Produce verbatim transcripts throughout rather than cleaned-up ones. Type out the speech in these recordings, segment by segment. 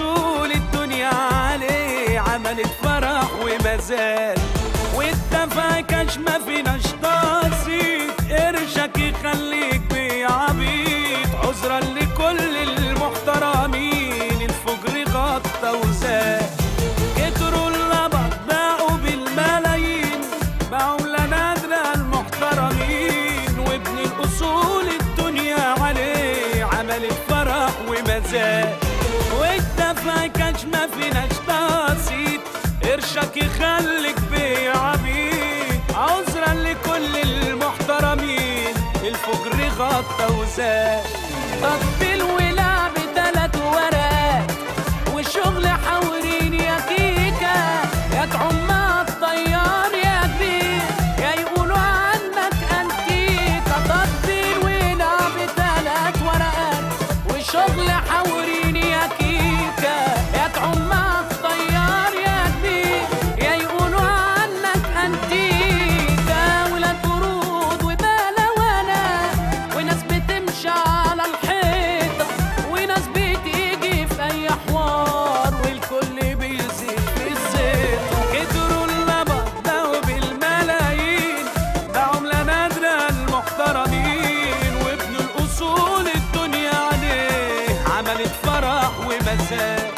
الأصول الدنيا عليه عملت فرح ومزاج، والتفاكش ما فيناش تقسيط، قرشك يخليك بعبيط. عذرا لكل المحترمين الفجر غطى وزاد، كتروا اللبط باقوا بالملايين، بعملة نادرة المحترمين، وابن الأصول الدنيا عليه عملت فرح ومزاج، والتفاكش ما فيناش تقسيط، قرشك يخليك بعبيط. عذرا لكل المحترمين الفجر غطى وزاد. طبل ولعب تلات ورقات والشغل حورين يا كيكا، يا تعم الطيار يا كبير يا يقولوا عنك انتيكا. طبل ولعب تلات ورقات والشغل حورين يا كيكا، يا تعم الطيار يا كبير يا يقولوا عنك انتيكا. ولاد ورود وبلوانة وناس بتمشي على الحيطة، وناس بتيجي في اي حوار والكل بيزيد في الزيطة. كتروا اللبط باقوا بالملايين، بعملة نادرة المحترمين، وابن الأصول الدنيا عليه عملت فرح ومزاج.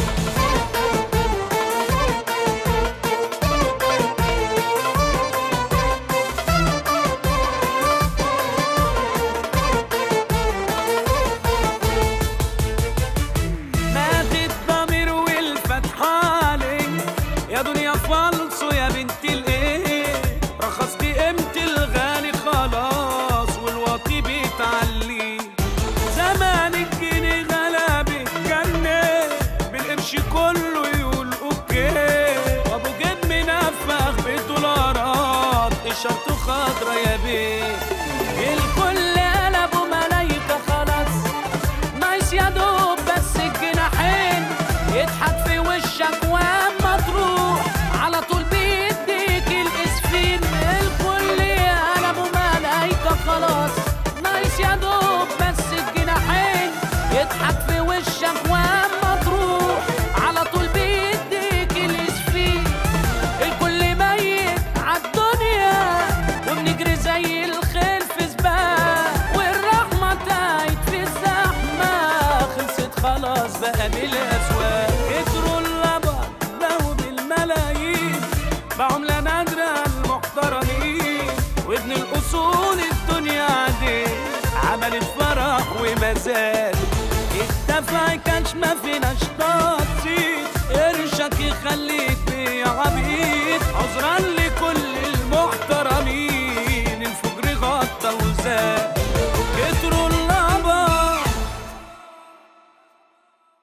مات الضمير والفتح عليك يا دنيا فالصو يا بنت الايه، رخصتي قيمة الغالي خلاص والواطي بيتعلي. زمان الجنيه غلبك جنة بالقرش كله يقول اوكي، وابو جد منفخ بالدولارات اشارته خضرا يا بيه. الكل قلبوا ملايكة خلاص نايس يا دوب بس الجناحين، يضحك في وشك واما تروح على طول بيديك الاسفين. الكل قلبوا ملايكة خلاص نايس يا دوب بس الجناحين، يضحك في وشك واما تروح على طول بيديك الاسفين. الكل ميت عالدنيا وبنجري زي الخيل في سباق، والرحمة تايت في الزحمة خلصت خلاص بقى بالأسواق. كتروا اللبط باقوا بالملايين، بعملة نادرة المحترمين، وابن الأصول الدنيا عليه عملت فرح ومزاج. التفاكش ما فيناش تقسيط،